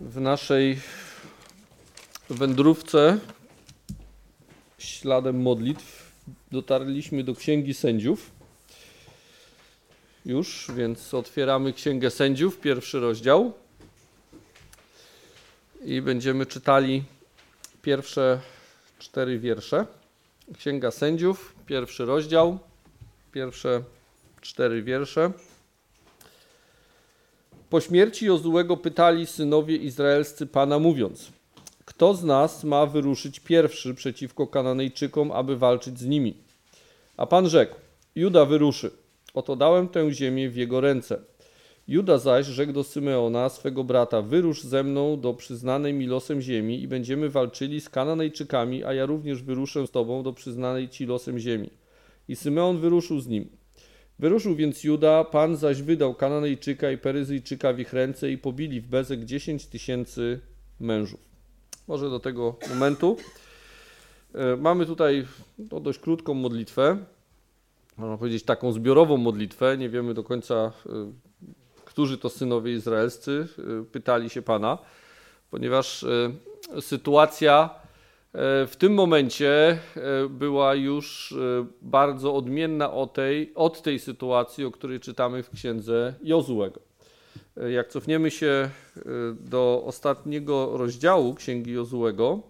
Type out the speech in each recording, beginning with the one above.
W naszej wędrówce śladem modlitw dotarliśmy do Księgi Sędziów. Już, więc otwieramy Księgę Sędziów, 1 rozdział. I będziemy czytali pierwsze 4 wiersze. Księga Sędziów, 1 rozdział, pierwsze 4 wiersze. Po śmierci Jozułego pytali synowie izraelscy Pana, mówiąc: kto z nas ma wyruszyć pierwszy przeciwko Kananejczykom, aby walczyć z nimi? A Pan rzekł: Juda wyruszy. Oto dałem tę ziemię w jego ręce. Juda zaś rzekł do Symeona, swego brata: wyrusz ze mną do przyznanej mi losem ziemi i będziemy walczyli z Kananejczykami, a ja również wyruszę z tobą do przyznanej ci losem ziemi. I Symeon wyruszył z nim. Wyruszył więc Juda, Pan zaś wydał Kananejczyka i Peryzyjczyka w ich ręce i pobili w Bezek 10 000 mężów. Może do tego momentu. Mamy tutaj dość krótką modlitwę, można powiedzieć taką zbiorową modlitwę. Nie wiemy do końca, którzy to synowie izraelscy pytali się Pana, ponieważ sytuacja w tym momencie była już bardzo odmienna od tej sytuacji, o której czytamy w księdze Jozułego. Jak cofniemy się do ostatniego rozdziału księgi Jozułego,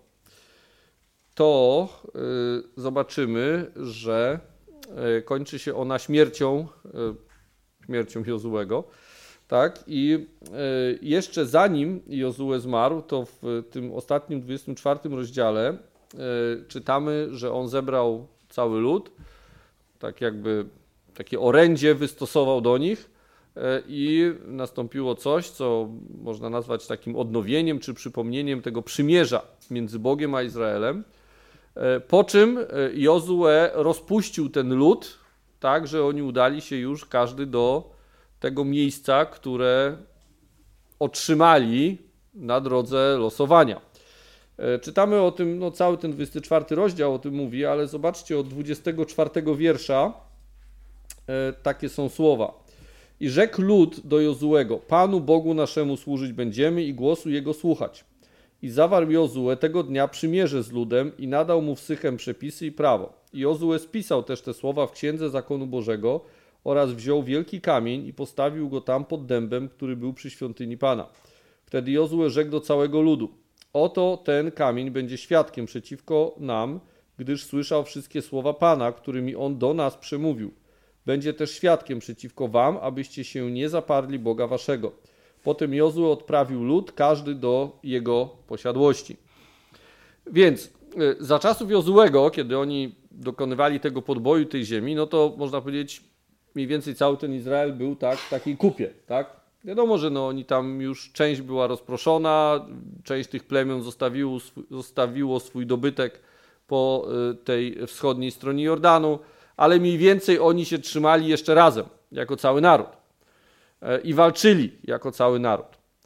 to zobaczymy, że kończy się ona śmiercią Jozułego. Tak? I jeszcze zanim Jozue zmarł, to w tym ostatnim 24 rozdziale czytamy, że on zebrał cały lud, tak jakby takie orędzie wystosował do nich i nastąpiło coś, co można nazwać takim odnowieniem czy przypomnieniem tego przymierza między Bogiem a Izraelem. Po czym Jozue rozpuścił ten lud, tak, że oni udali się już każdy do tego miejsca, które otrzymali na drodze losowania. Czytamy o tym, cały ten 24 rozdział o tym mówi, ale zobaczcie od 24 wiersza takie są słowa. I rzekł lud do Jozułego: Panu Bogu naszemu służyć będziemy i głosu Jego słuchać. I zawarł Jozue tego dnia przymierze z ludem i nadał mu w Sychem przepisy i prawo. I Jozue spisał też te słowa w Księdze Zakonu Bożego oraz wziął wielki kamień i postawił go tam pod dębem, który był przy świątyni Pana. Wtedy Jozue rzekł do całego ludu: oto ten kamień będzie świadkiem przeciwko nam, gdyż słyszał wszystkie słowa Pana, którymi on do nas przemówił. Będzie też świadkiem przeciwko wam, abyście się nie zaparli Boga waszego. Potem Jozue odprawił lud, każdy do jego posiadłości. Więc za czasów Jozuego, kiedy oni dokonywali tego podboju tej ziemi, no to można powiedzieć, mniej więcej cały ten Izrael był w takiej kupie, tak? Wiadomo, że oni tam już część była rozproszona, część tych plemion zostawiło swój dobytek po tej wschodniej stronie Jordanu, ale mniej więcej oni się trzymali jeszcze razem, jako cały naród i walczyli jako cały naród.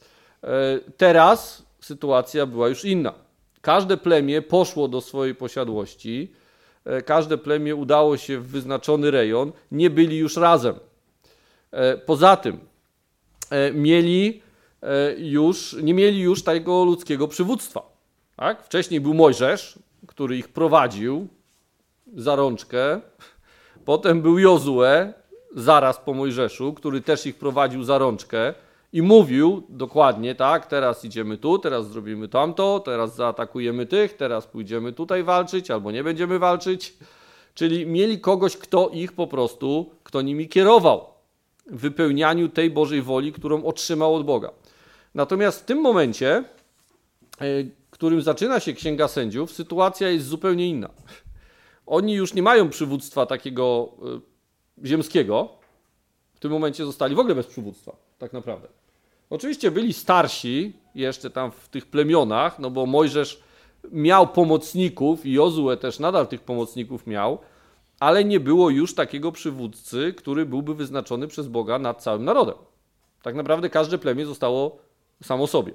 Teraz sytuacja była już inna. Każde plemię poszło do swojej posiadłości, każde plemię udało się w wyznaczony rejon, nie byli już razem. Poza tym nie mieli już tego ludzkiego przywództwa. Tak? Wcześniej był Mojżesz, który ich prowadził za rączkę. Potem był Jozue, zaraz po Mojżeszu, który też ich prowadził za rączkę i mówił dokładnie, tak, teraz idziemy tu, teraz zrobimy tamto, teraz zaatakujemy tych, teraz pójdziemy tutaj walczyć albo nie będziemy walczyć. Czyli mieli kogoś, kto nimi kierował w wypełnianiu tej Bożej woli, którą otrzymał od Boga. Natomiast w tym momencie, w którym zaczyna się Księga Sędziów, sytuacja jest zupełnie inna. Oni już nie mają przywództwa takiego ziemskiego. W tym momencie zostali w ogóle bez przywództwa, tak naprawdę. Oczywiście byli starsi jeszcze tam w tych plemionach, bo Mojżesz miał pomocników i Jozue też nadal tych pomocników miał, ale nie było już takiego przywódcy, który byłby wyznaczony przez Boga nad całym narodem. Tak naprawdę każde plemię zostało samo sobie.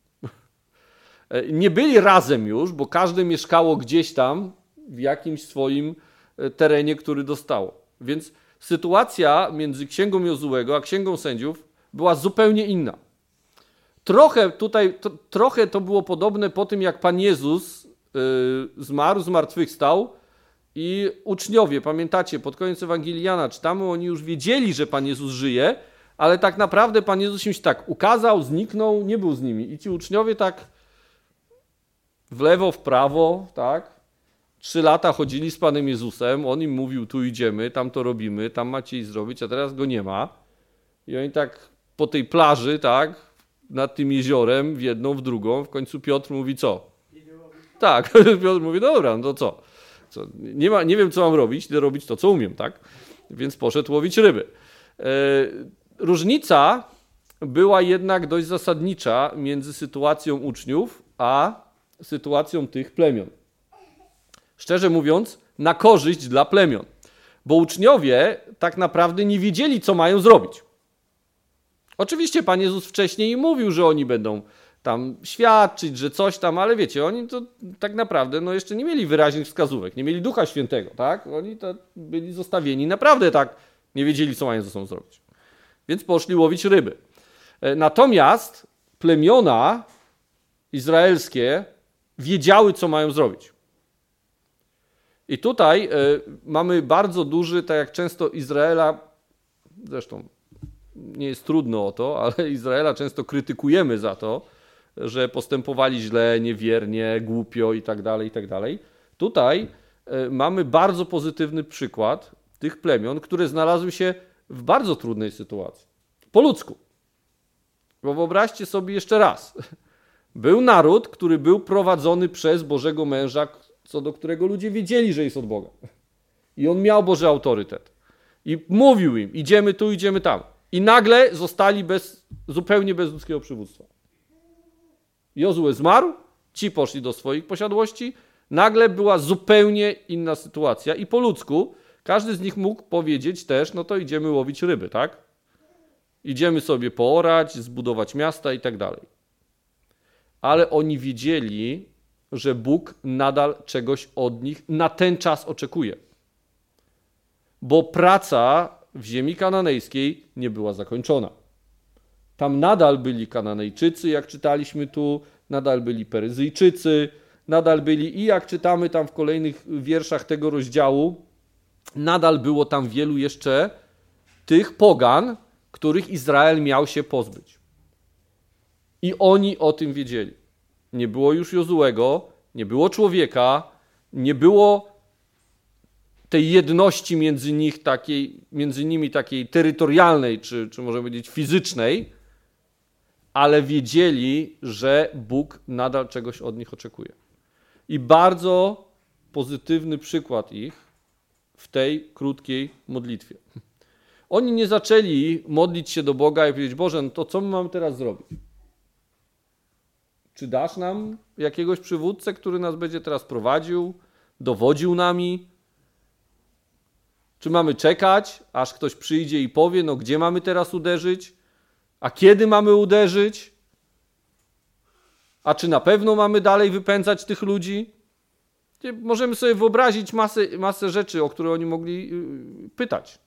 Nie byli razem już, bo każde mieszkało gdzieś tam w jakimś swoim terenie, który dostało. Więc sytuacja między Księgą Jozułego a Księgą Sędziów była zupełnie inna. trochę to było podobne po tym, jak Pan Jezus zmarł, zmartwychwstał i uczniowie, pamiętacie, pod koniec Ewangelii Jana czytamy, oni już wiedzieli, że Pan Jezus żyje, ale tak naprawdę Pan Jezus im się tak ukazał, zniknął, nie był z nimi. I ci uczniowie tak w lewo, w prawo, tak? 3 lata chodzili z Panem Jezusem, on im mówił, tu idziemy, tam to robimy, tam macie iść zrobić, a teraz go nie ma. I oni tak po tej plaży, tak, nad tym jeziorem, w jedną, w drugą, w końcu Piotr mówi co? Tak, Piotr mówi, dobra, no to co? Nie wiem, co mam robić, idę robić to, co umiem, tak? Więc poszedł łowić ryby. Różnica była jednak dość zasadnicza między sytuacją uczniów, a sytuacją tych plemion. Szczerze mówiąc, na korzyść dla plemion. Bo uczniowie tak naprawdę nie wiedzieli, co mają zrobić. Oczywiście Pan Jezus wcześniej im mówił, że oni będą tam świadczyć, że coś tam, ale wiecie, oni to tak naprawdę jeszcze nie mieli wyraźnych wskazówek, nie mieli Ducha Świętego, tak? Oni to byli zostawieni, naprawdę tak nie wiedzieli, co mają ze sobą zrobić. Więc poszli łowić ryby. Natomiast plemiona izraelskie wiedziały, co mają zrobić. I tutaj mamy bardzo duży, tak jak często Izraela, zresztą nie jest trudno o to, ale Izraela często krytykujemy za to, że postępowali źle, niewiernie, głupio i tak dalej, i tak dalej. Tutaj mamy bardzo pozytywny przykład tych plemion, które znalazły się w bardzo trudnej sytuacji. Po ludzku. Bo wyobraźcie sobie jeszcze raz. Był naród, który był prowadzony przez Bożego męża, co do którego ludzie wiedzieli, że jest od Boga. I on miał Boży autorytet. I mówił im, idziemy tu, idziemy tam. I nagle zostali zupełnie bez ludzkiego przywództwa. Jozue zmarł, ci poszli do swoich posiadłości, nagle była zupełnie inna sytuacja i po ludzku każdy z nich mógł powiedzieć też, no to idziemy łowić ryby, tak? Idziemy sobie poorać, zbudować miasta i tak dalej. Ale oni wiedzieli, że Bóg nadal czegoś od nich na ten czas oczekuje. Bo praca w ziemi kananejskiej nie była zakończona. Tam nadal byli Kananejczycy, jak czytaliśmy tu, nadal byli Peryzyjczycy, nadal byli i jak czytamy tam w kolejnych wierszach tego rozdziału, nadal było tam wielu jeszcze tych pogan, których Izrael miał się pozbyć. I oni o tym wiedzieli. Nie było już Jozuego, nie było człowieka, nie było tej jedności między nimi takiej terytorialnej, czy możemy powiedzieć fizycznej, ale wiedzieli, że Bóg nadal czegoś od nich oczekuje. I bardzo pozytywny przykład ich w tej krótkiej modlitwie. Oni nie zaczęli modlić się do Boga i powiedzieć, Boże, no to co my mamy teraz zrobić? Czy dasz nam jakiegoś przywódcę, który nas będzie teraz prowadził, dowodził nami? Czy mamy czekać, aż ktoś przyjdzie i powie, no gdzie mamy teraz uderzyć? A kiedy mamy uderzyć? A czy na pewno mamy dalej wypędzać tych ludzi? Możemy sobie wyobrazić masę rzeczy, o które oni mogli pytać.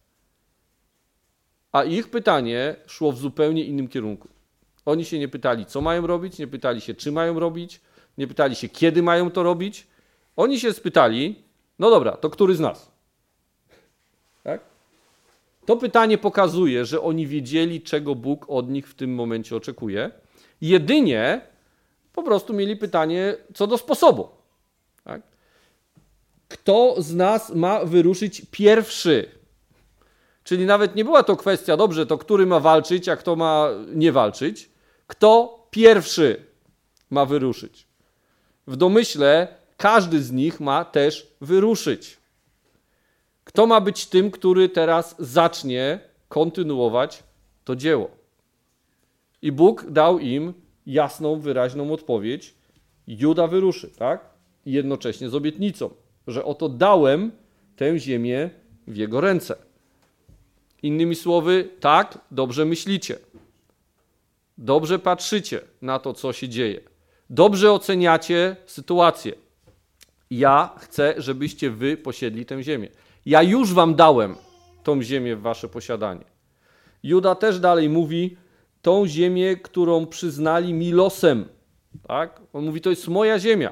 A ich pytanie szło w zupełnie innym kierunku. Oni się nie pytali, co mają robić, nie pytali się, czy mają robić, nie pytali się, kiedy mają to robić. Oni się spytali, no dobra, to który z nas? Tak? To pytanie pokazuje, że oni wiedzieli, czego Bóg od nich w tym momencie oczekuje. Jedynie po prostu mieli pytanie co do sposobu. Tak? Kto z nas ma wyruszyć pierwszy? Czyli nawet nie była to kwestia, dobrze, to który ma walczyć, a kto ma nie walczyć. Kto pierwszy ma wyruszyć? W domyśle każdy z nich ma też wyruszyć. Kto ma być tym, który teraz zacznie kontynuować to dzieło? I Bóg dał im jasną, wyraźną odpowiedź. Juda wyruszy, tak? I jednocześnie z obietnicą, że oto dałem tę ziemię w jego ręce. Innymi słowy, tak, dobrze myślicie. Dobrze patrzycie na to, co się dzieje. Dobrze oceniacie sytuację. Ja chcę, żebyście wy posiedli tę ziemię. Ja już wam dałem tą ziemię w wasze posiadanie. Juda też dalej mówi, tą ziemię, którą przyznali mi losem. Tak? On mówi, to jest moja ziemia.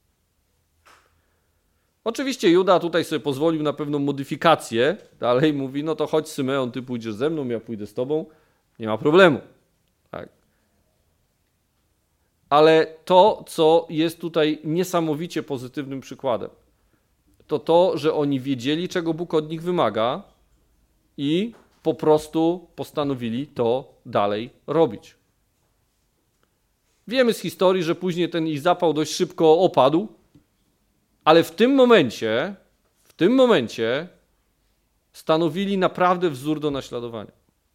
Oczywiście Juda tutaj sobie pozwolił na pewną modyfikację. Dalej mówi, no to chodź Symeon, ty pójdziesz ze mną, ja pójdę z tobą. Nie ma problemu. Tak. Ale to, co jest tutaj niesamowicie pozytywnym przykładem, to, że oni wiedzieli, czego Bóg od nich wymaga i po prostu postanowili to dalej robić. Wiemy z historii, że później ten ich zapał dość szybko opadł, ale w tym momencie stanowili naprawdę wzór do naśladowania.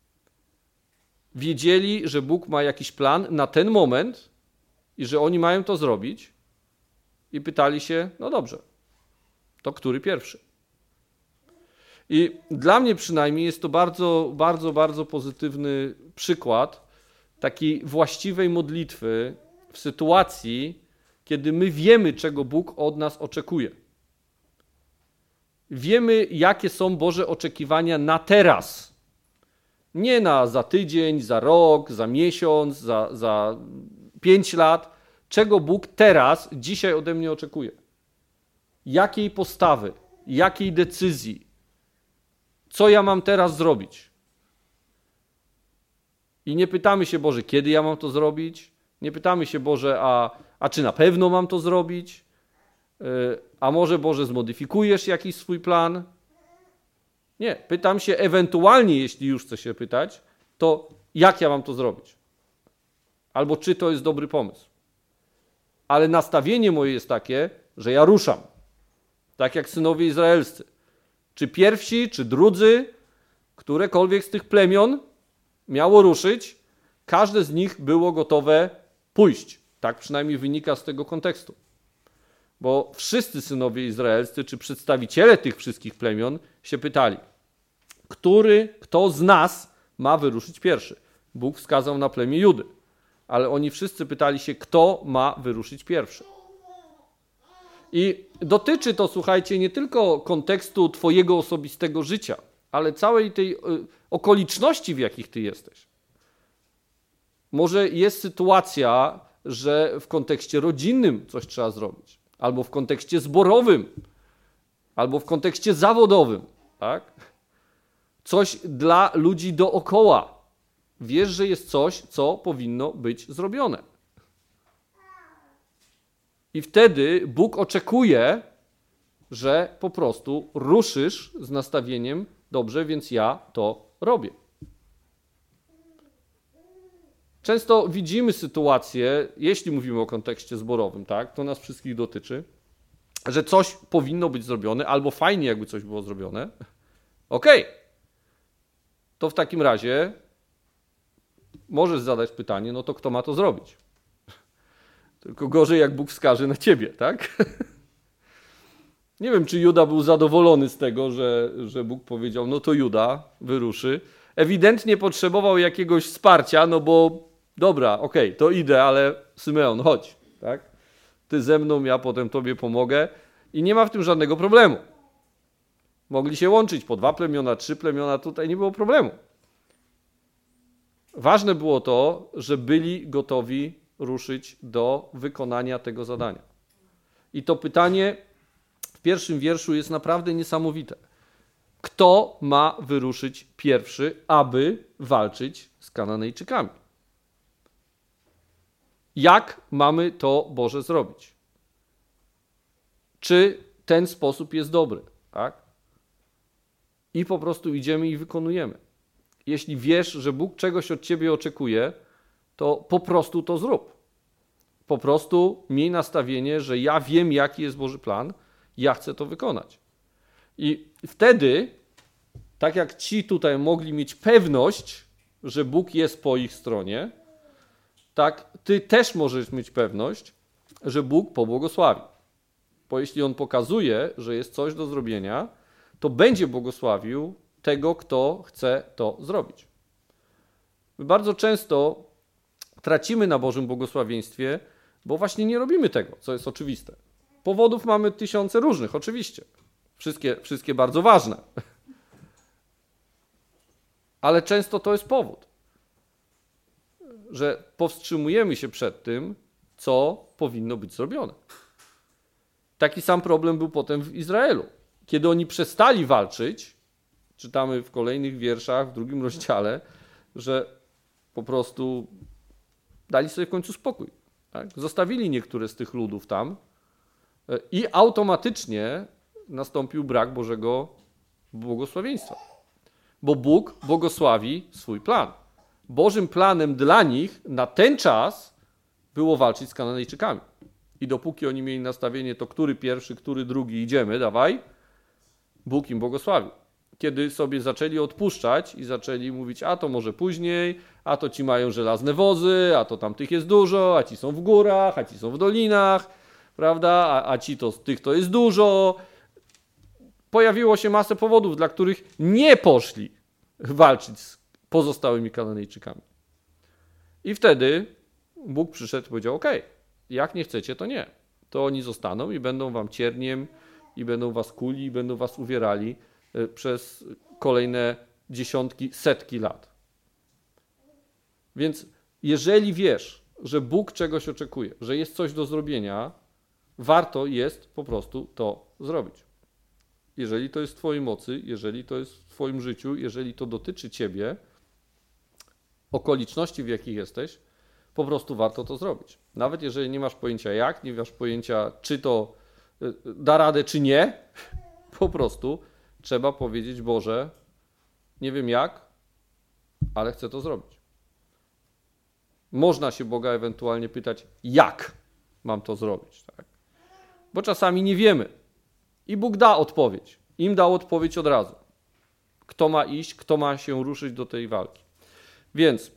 Wiedzieli, że Bóg ma jakiś plan na ten moment i że oni mają to zrobić i pytali się, no dobrze, to który pierwszy? I dla mnie przynajmniej jest to bardzo, bardzo, bardzo pozytywny przykład takiej właściwej modlitwy w sytuacji, kiedy my wiemy, czego Bóg od nas oczekuje. Wiemy, jakie są Boże oczekiwania na teraz. Nie na za tydzień, za rok, za miesiąc, za 5 lat. Czego Bóg teraz, dzisiaj ode mnie oczekuje. Jakiej postawy, jakiej decyzji. Co ja mam teraz zrobić? I nie pytamy się, Boże, kiedy ja mam to zrobić? Nie pytamy się, Boże, a czy na pewno mam to zrobić? A może, Boże, zmodyfikujesz jakiś swój plan? Nie, pytam się ewentualnie, jeśli już chcę się pytać, to jak ja mam to zrobić? Albo czy to jest dobry pomysł? Ale nastawienie moje jest takie, że ja ruszam. Tak jak synowie izraelscy. Czy pierwsi, czy drudzy, którekolwiek z tych plemion miało ruszyć, każde z nich było gotowe pójść. Tak przynajmniej wynika z tego kontekstu. Bo wszyscy synowie izraelscy, czy przedstawiciele tych wszystkich plemion się pytali, kto z nas ma wyruszyć pierwszy? Bóg wskazał na plemię Judy, ale oni wszyscy pytali się, kto ma wyruszyć pierwszy. I dotyczy to, słuchajcie, nie tylko kontekstu twojego osobistego życia, ale całej tej okoliczności, w jakich ty jesteś. Może jest sytuacja, że w kontekście rodzinnym coś trzeba zrobić, albo w kontekście zborowym, albo w kontekście zawodowym, tak? Coś dla ludzi dookoła. Wiesz, że jest coś, co powinno być zrobione. I wtedy Bóg oczekuje, że po prostu ruszysz z nastawieniem, dobrze, więc ja to robię. Często widzimy sytuację, jeśli mówimy o kontekście zborowym, tak, to nas wszystkich dotyczy, że coś powinno być zrobione, albo fajnie, jakby coś było zrobione. Okej. To w takim razie możesz zadać pytanie, no to kto ma to zrobić? Tylko gorzej, jak Bóg wskaże na ciebie, tak? Nie wiem, czy Juda był zadowolony z tego, że Bóg powiedział, no to Juda wyruszy. Ewidentnie potrzebował jakiegoś wsparcia, no bo dobra, okej, to idę, ale Symeon, chodź, tak? Ty ze mną, ja potem tobie pomogę i nie ma w tym żadnego problemu. Mogli się łączyć po 2 plemiona, 3 plemiona, tutaj nie było problemu. Ważne było to, że byli gotowi ruszyć do wykonania tego zadania. I to pytanie w pierwszym wierszu jest naprawdę niesamowite. Kto ma wyruszyć pierwszy, aby walczyć z Kananejczykami? Jak mamy to, Boże, zrobić? Czy ten sposób jest dobry? Tak? I po prostu idziemy i wykonujemy. Jeśli wiesz, że Bóg czegoś od ciebie oczekuje, to po prostu to zrób. Po prostu miej nastawienie, że ja wiem, jaki jest Boży plan, ja chcę to wykonać. I wtedy, tak jak ci tutaj mogli mieć pewność, że Bóg jest po ich stronie, tak ty też możesz mieć pewność, że Bóg pobłogosławi. Bo jeśli On pokazuje, że jest coś do zrobienia, to będzie błogosławił tego, kto chce to zrobić. My bardzo często tracimy na Bożym błogosławieństwie, bo właśnie nie robimy tego, co jest oczywiste. Powodów mamy tysiące różnych, oczywiście. Wszystkie bardzo ważne. Ale często to jest powód. że powstrzymujemy się przed tym, co powinno być zrobione. Taki sam problem był potem w Izraelu. Kiedy oni przestali walczyć, czytamy w kolejnych wierszach, w 2 rozdziale, że po prostu dali sobie w końcu spokój. Tak? Zostawili niektóre z tych ludów tam i automatycznie nastąpił brak Bożego błogosławieństwa. Bo Bóg błogosławi swój plan. Bożym planem dla nich na ten czas było walczyć z Kananejczykami. I dopóki oni mieli nastawienie, to który pierwszy, który drugi, idziemy, dawaj, Bóg im błogosławił. Kiedy sobie zaczęli odpuszczać i zaczęli mówić, a to może później, a to ci mają żelazne wozy, a to tamtych jest dużo, a ci są w górach, a ci są w dolinach, prawda, a ci to tych to jest dużo. Pojawiło się masę powodów, dla których nie poszli walczyć z pozostałymi Kananejczykami. I wtedy Bóg przyszedł i powiedział, okej, jak nie chcecie, to nie. To oni zostaną i będą wam cierniem, i będą was kuli, i będą was uwierali przez kolejne dziesiątki, setki lat. Więc jeżeli wiesz, że Bóg czegoś oczekuje, że jest coś do zrobienia, warto jest po prostu to zrobić. Jeżeli to jest w twojej mocy, jeżeli to jest w twoim życiu, jeżeli to dotyczy ciebie, okoliczności, w jakich jesteś, po prostu warto to zrobić. Nawet jeżeli nie masz pojęcia jak, nie masz pojęcia czy to da radę, czy nie, po prostu trzeba powiedzieć, Boże, nie wiem jak, ale chcę to zrobić. Można się Boga ewentualnie pytać, jak mam to zrobić, tak? Bo czasami nie wiemy. I Bóg da odpowiedź. Im dał odpowiedź od razu. Kto ma iść, kto ma się ruszyć do tej walki. Więc,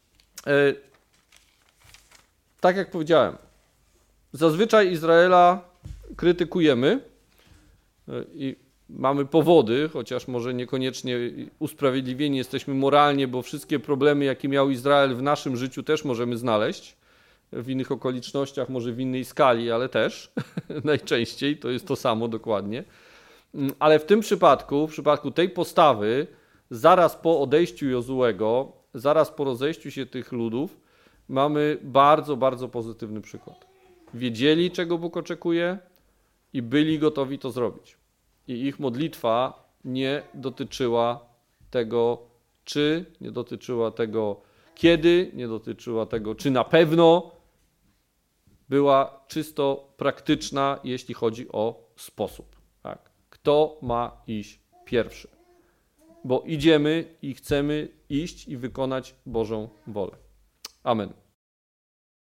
tak jak powiedziałem, zazwyczaj Izraela krytykujemy i mamy powody, chociaż może niekoniecznie usprawiedliwieni jesteśmy moralnie, bo wszystkie problemy, jakie miał Izrael w naszym życiu, też możemy znaleźć. W innych okolicznościach, może w innej skali, ale też najczęściej to jest to samo dokładnie. Ale w tym przypadku, w przypadku tej postawy, zaraz po odejściu Jozuego, zaraz po rozejściu się tych ludów, mamy bardzo, bardzo pozytywny przykład. Wiedzieli, czego Bóg oczekuje i byli gotowi to zrobić. I ich modlitwa nie dotyczyła tego, czy, nie dotyczyła tego, kiedy, nie dotyczyła tego, czy na pewno, była czysto praktyczna, jeśli chodzi o sposób. Tak? Kto ma iść pierwszy? Bo idziemy i chcemy iść i wykonać Bożą wolę. Amen.